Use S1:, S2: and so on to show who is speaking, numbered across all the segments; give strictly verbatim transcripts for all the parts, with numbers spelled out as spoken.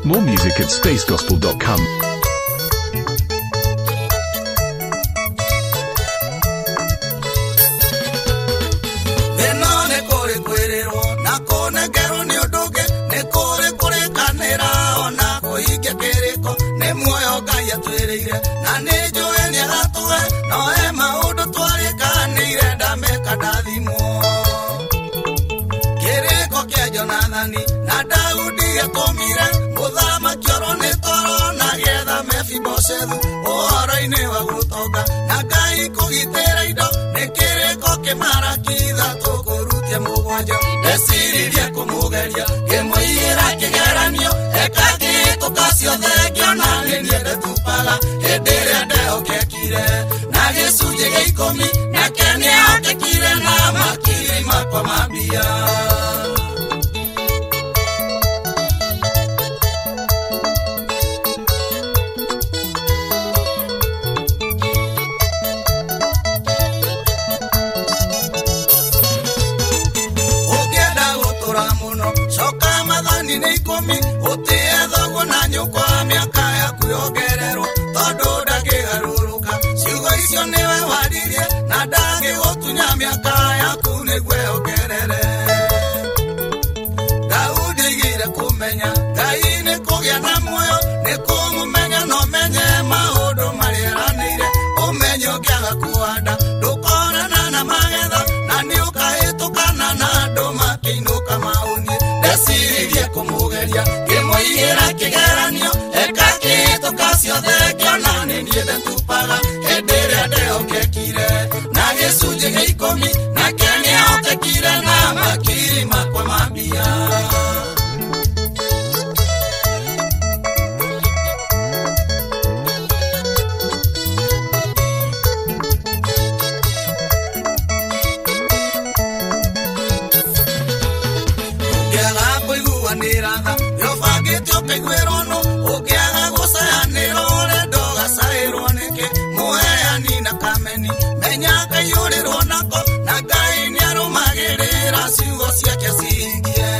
S1: More music at space gospel dot com.
S2: Decidiría como galia, que moira que garanio, e cage tocasio de guiona, ni de tu paga, e de de que quiere, na Jesús llegue y comi, na que ni a que quiere, na makiri makwa mabia. Kwa miaka ya kuyogererwa todo dage garuruka sigo isio newe wadirie na dage otunya miaka ya kunegwe ogerere Daudi gira kumenya gaine kugya na moyo ne kumumenya no menye maodo mariranire omenyo gyaga kuanda dokora na na magetha na ni ukahetukana na ndoma kiinuka mauni Decidirie kumugeria kemoira kigeranio ekake tokasio de kiona ni de tu paga edere de okekire na Yesu jege ikomi na kene okekire na makiri makwa mabia yo fagete o peguerono o que haga goza anero le doga saeroneke moya ni na kameni menya ka yore ronako na gai ni aro magerera sigo sia que sigue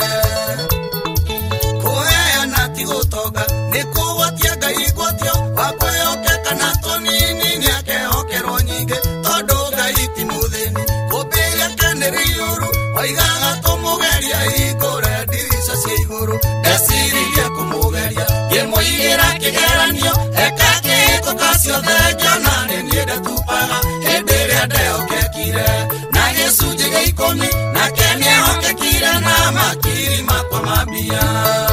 S2: koya na tigo toga ne ko watia gai gotio wa koyo ke kanato ni ni ni ke o ke ronyige todo gai timudeni ko pega kaneri yoro oiga to mogeria i gore Siguro, decidiría como vería, y el moira que garanio, el caque tocasio de Diana, ni de tu paga, el derecho que quiere, na Jesús llegue y comi, na que niego que quiere, na makiri makwa mabia.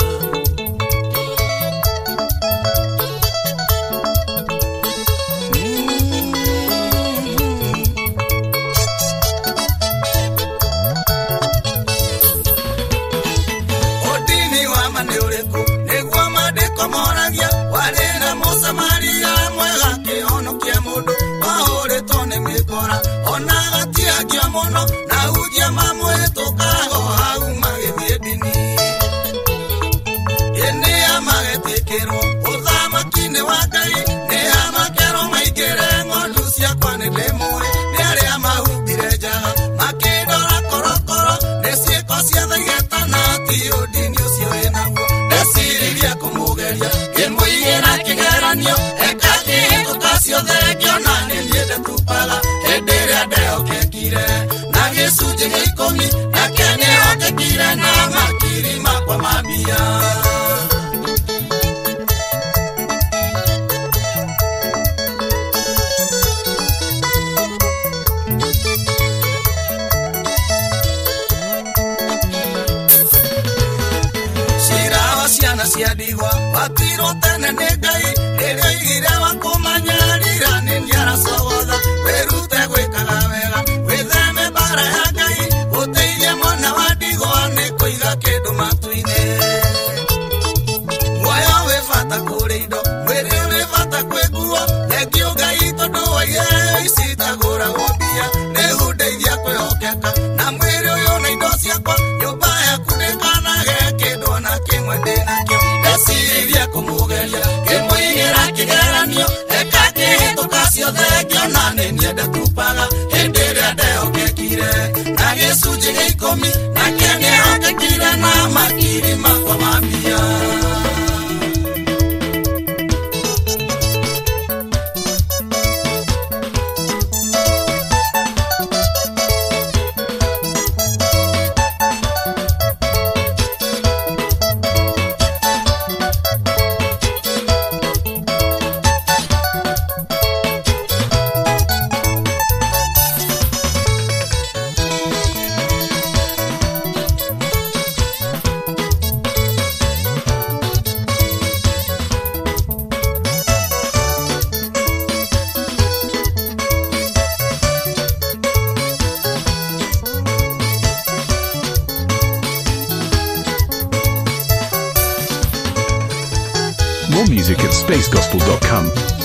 S2: Mono na uja mamo etokago hau magediedini ene amagetekero odama kine wakai ne amakero maigere ngolusia kwane demoe ne are amahubire jaga makedora korokoro ne siekosia daigeta na tio dinio sio enago decidiría como geria que moira que garanio ekake tokasio de kiona ne de tu paga edere adeo que na Yesu jege ikomi na kene oke kire na makiri makwa mabia Sira wasiana siadigwa watiro tene negai ere gira wakomanyarira nenjara sogoda perute gwekaga wega wetheme bara ya ngai uteithie mwana wa ndigwa nĩ kũiga kĩndũ matu-inĩ muoyo wĩ bata kũrĩ indo mwĩrĩ wĩ bata kwĩ nguo thengio ngai tondũ wa iheo ici itagũragwo mbia nĩhundeithia kwĩhokeka na mwĩrĩ ũyũ na indo ciakwa nyũmba yaku ndĩkanage kĩndũ ona kĩmwe ndĩ nakĩo ndeciria kũmũgeria kĩmũigĩra kĩgeranio eka kĩhĩtũka ciothe ngĩona nĩ niĩ ndetupaga hĩndĩ ĩrĩa ndehokekire na Jesũ njĩge ikũmi nake nĩehokekire na makiri makwa mambia
S1: music at space gospel dot com.